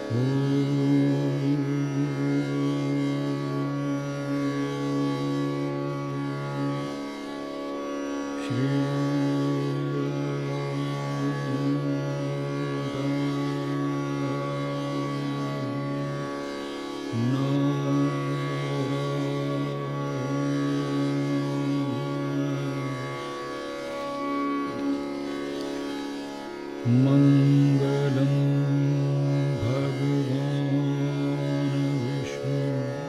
मंगलम भगवान विष्णु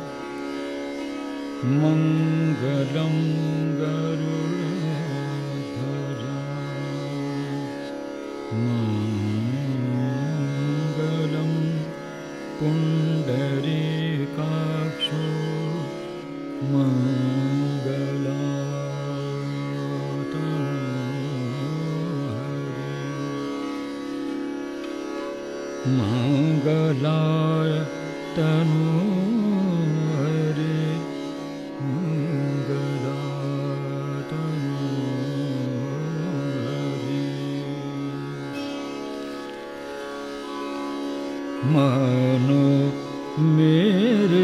मंगलम गरुड़ध्वजा मंगलम पुंडरीकाक्षो मंगलाय तनु हरे मंगलाय तनु हरे मानो मेरे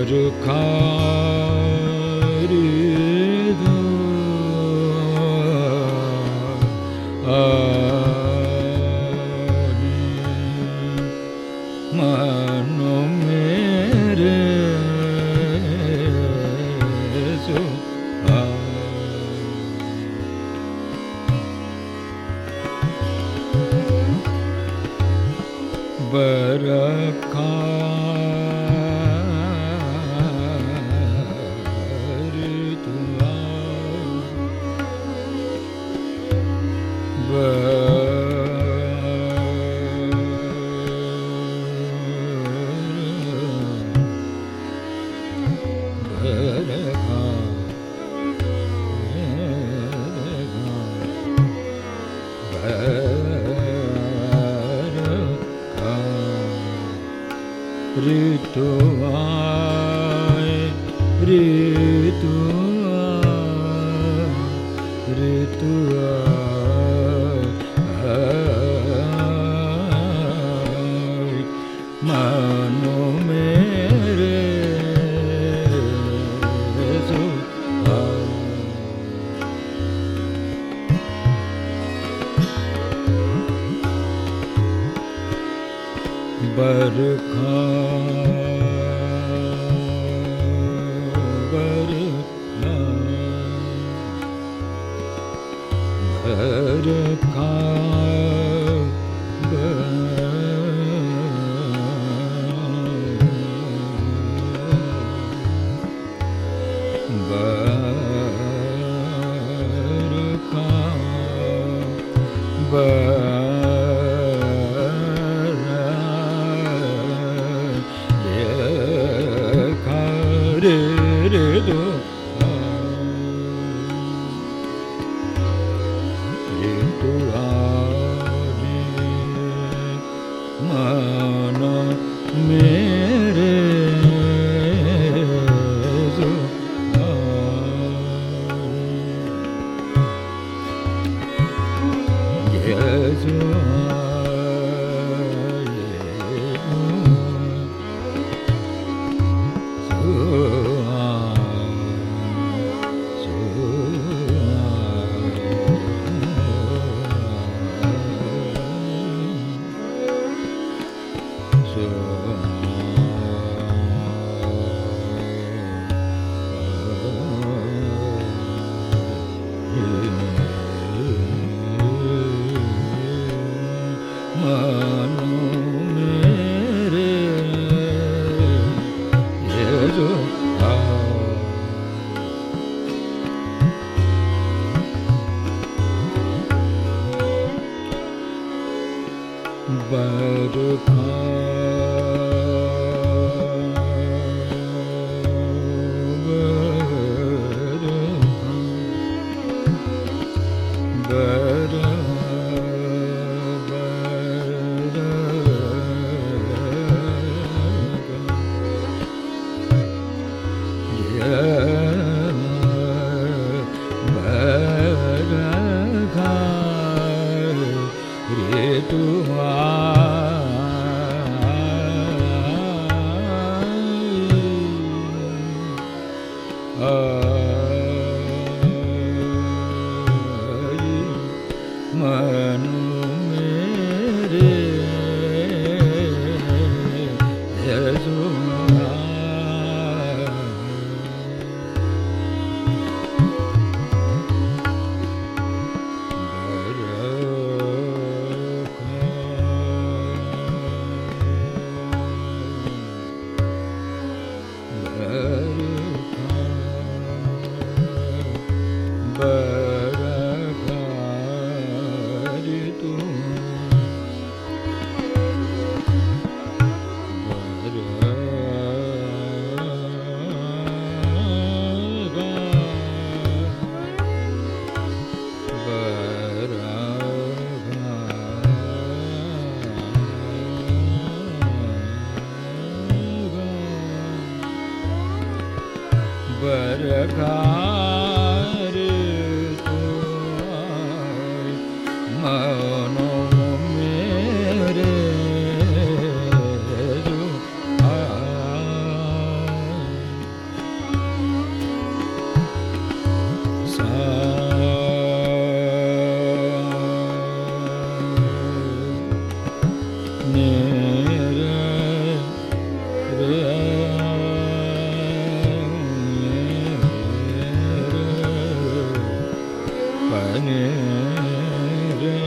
बरखा ऋतु मानो मेरे सो बरखा ऋतु ऋतु आए ऋतु ऋतु मानो मेरे सो बरखा बरखा मानो मेरे सो मानो मेरे सो बरखा ऋतु मनु मेरे बरखा ऋतु मानो मेरे सो Pane re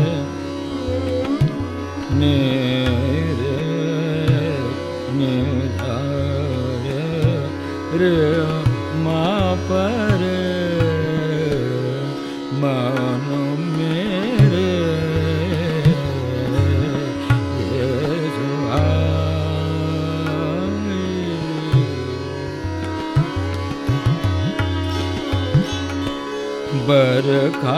ne re ne da re ma pa re mano mere बरखा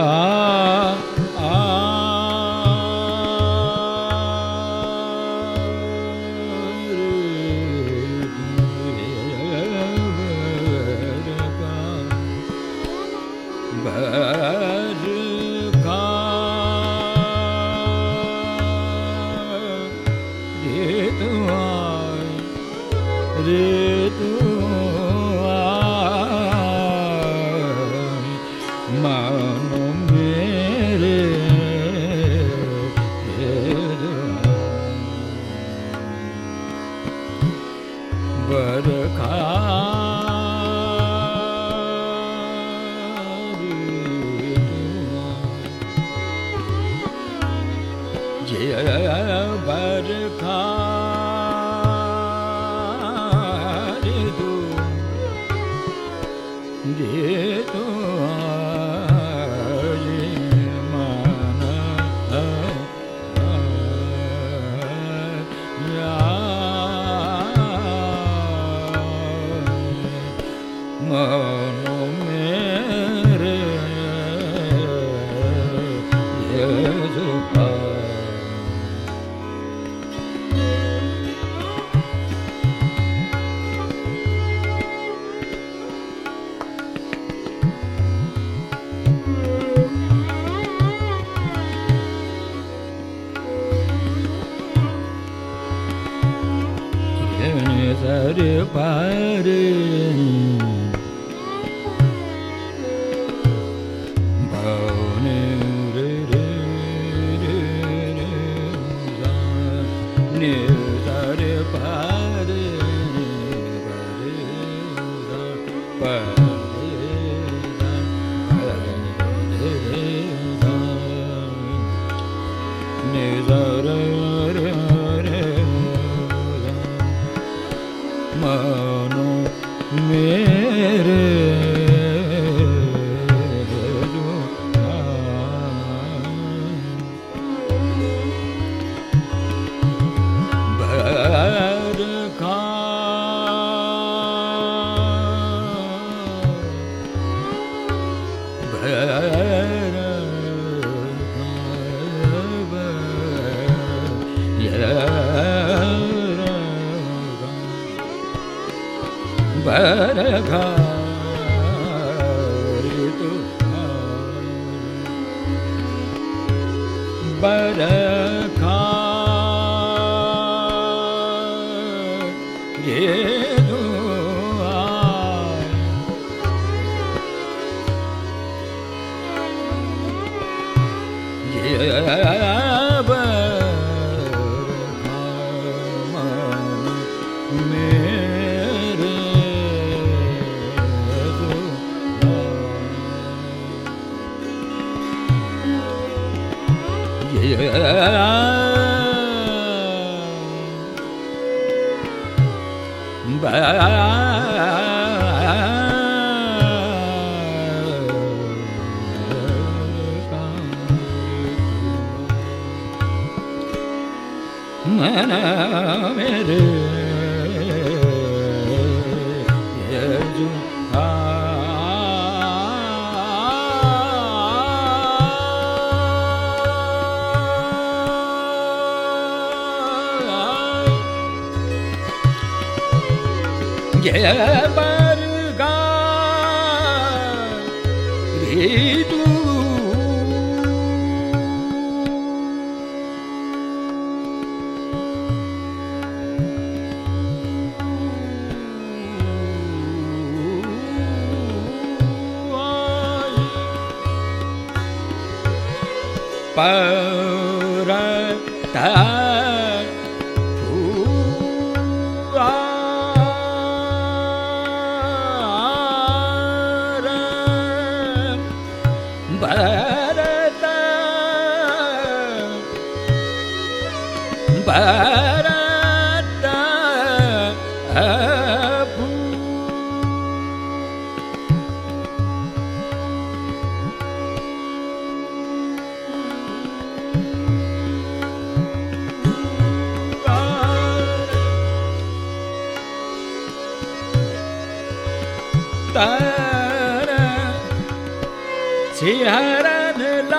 सिहरन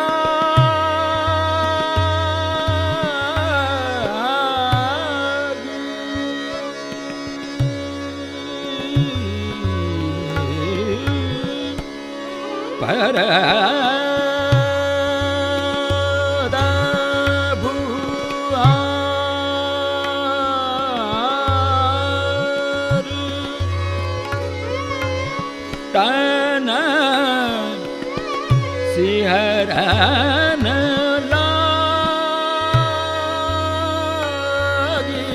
लागी पर सिहरन लागी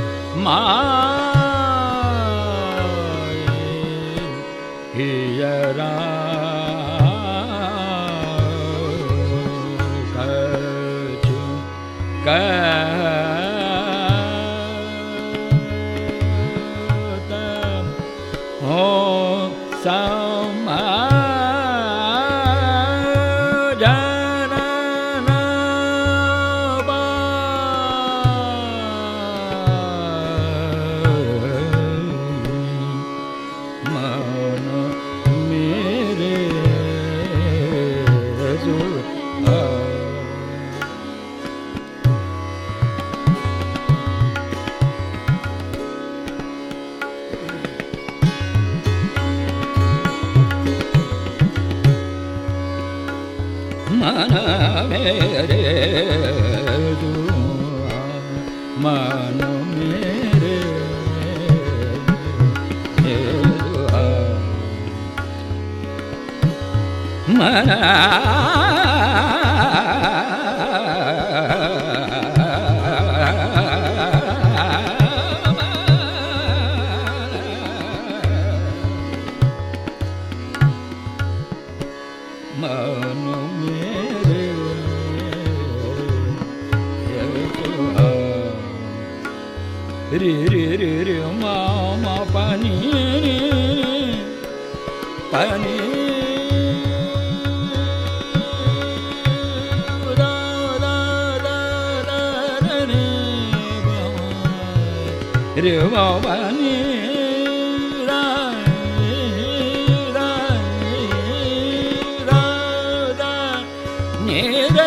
माए हियरा कछु कहत हो समा मन मेरे मन मेरे मन रे रे रे रे मा मा पानी पानी दा दा दा दा रे रे मा पानी रा रा रा दा ने रे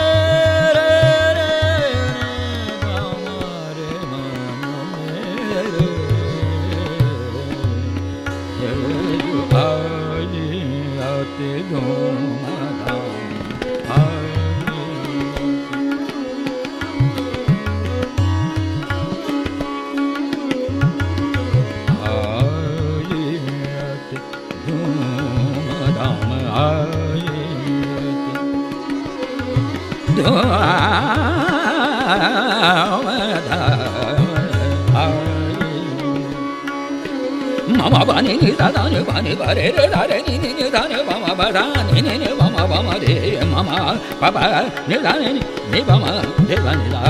mama bani ni da da ni bani ba re re da re ni ni ni da ni mama ba da ni ni ni mama ba ma re mama ba ba ni da ni ni ba ma re ba ni da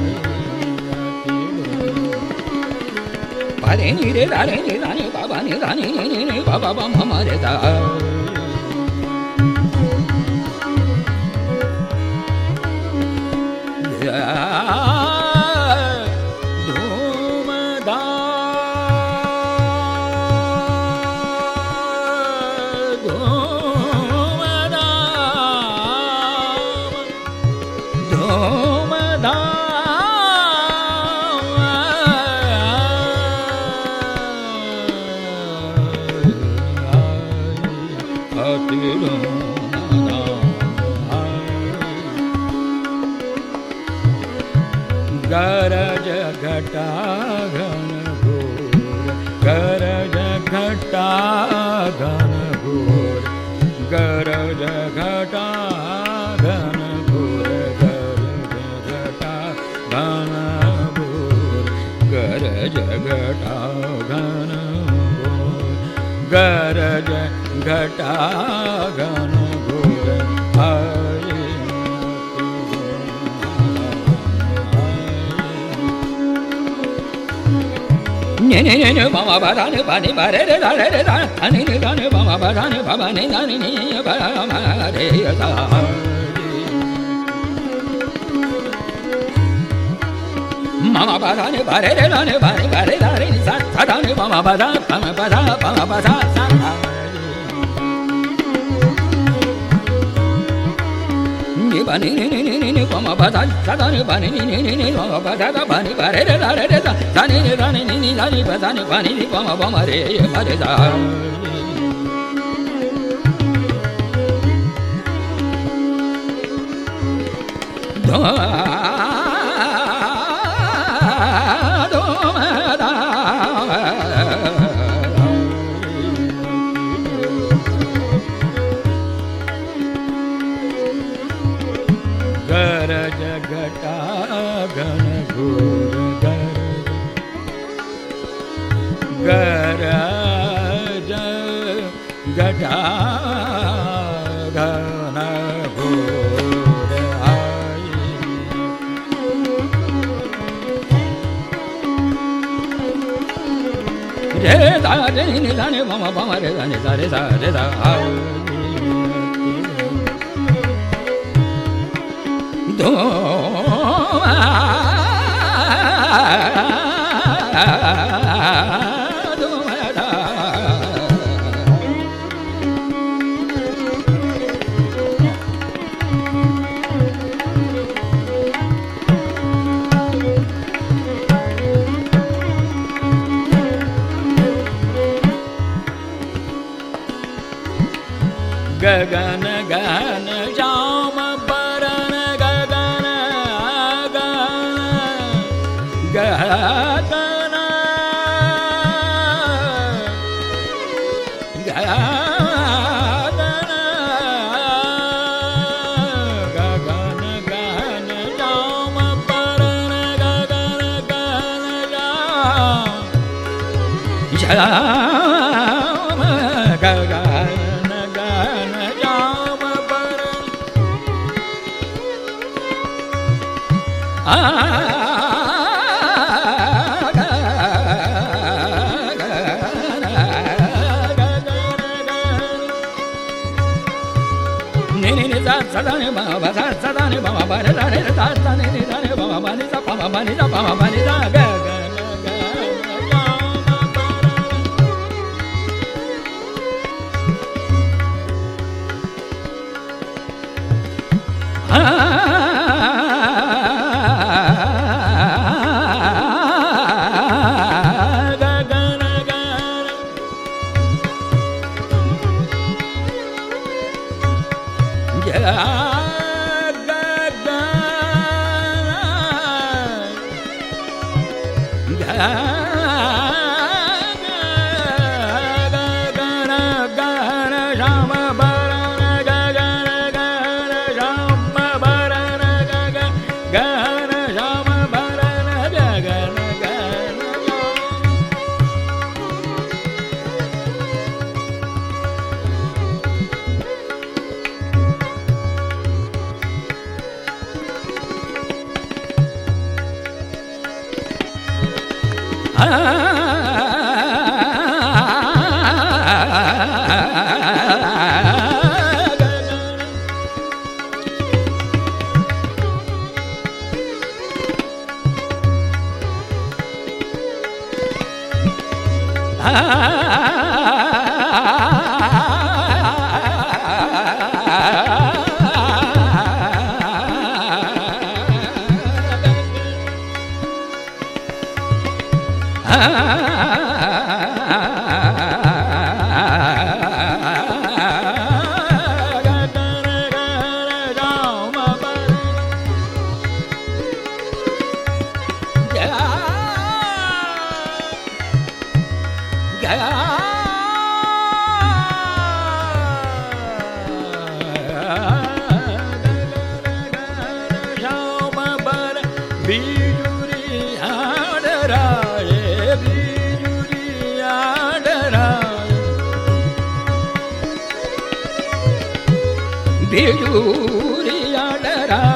ba re ni re da re ni da ni ba ba ni da ni ni ni ba ba ba mama re da गरज घटा घन घोर गरज घटा घन घोर गरज घटा घन घोर गरज घटा घन घोर गरज घटा घन घोर गरज घटा घन घोर Mama bada ne bare re la ne bare bare la re sa sa da ne mama bada sa ni ba ni mama bada sa da ne ba ni mama bada da ba ni bare re la re sa sa ni da ni da ni ba da ni ba ni mama ba ma re ba re sa mama mama re sa re sa do गगन गन श्याम बरन गगन गगन गगन गगन गन श्याम बरन गगन गन श्याम गगन Sadane baba sadane baba bare dare sadane dare baba bani sa baba bani sa ga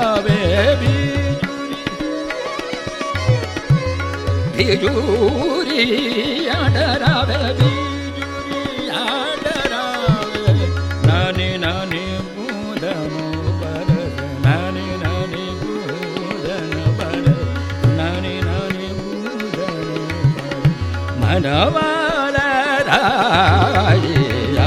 Bijuri ಆಡರಾವೆ ಬಿಜುರಿ ಆಡರಾವೆ ನಾನಿ ನಾನಿ ಬೂದನು ಬರದೆ ನಾನಿ ನಾನಿ ಬೂದನು ಬರದೆ ನಾನಿ ನಾನಿ ಬೂದನು ಮನವಾಲರಾಯಿ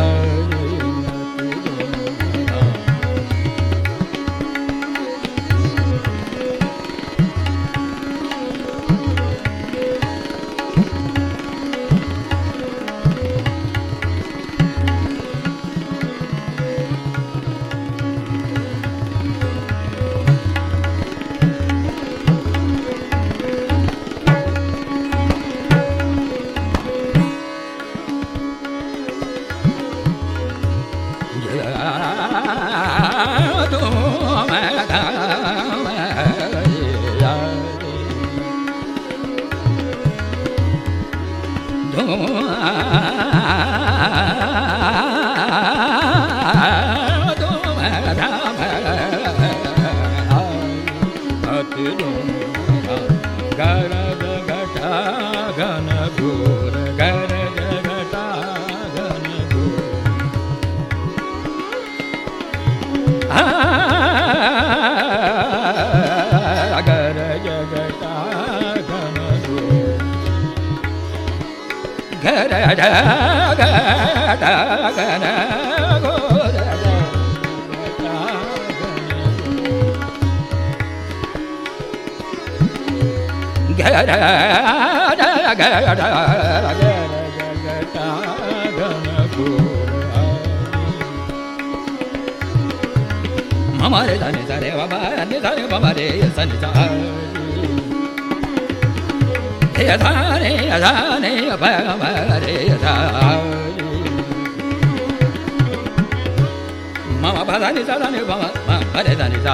Mama re dani dare baba ni dare baba re sani sa he dani baba re sa mama baba ni dani baba re dani sa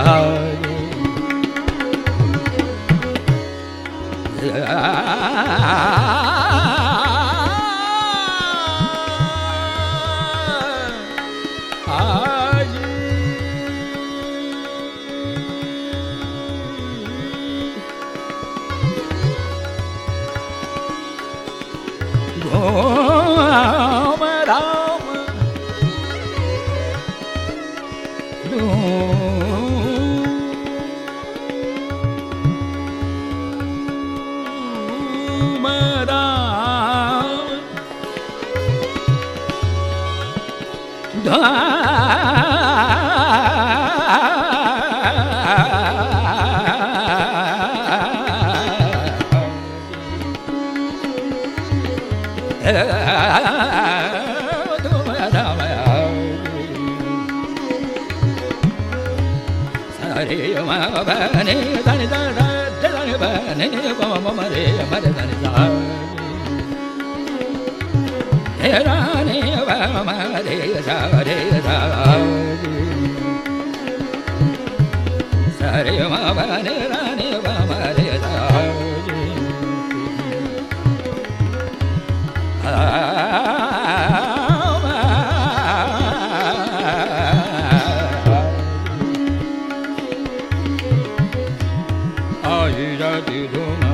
Ayya di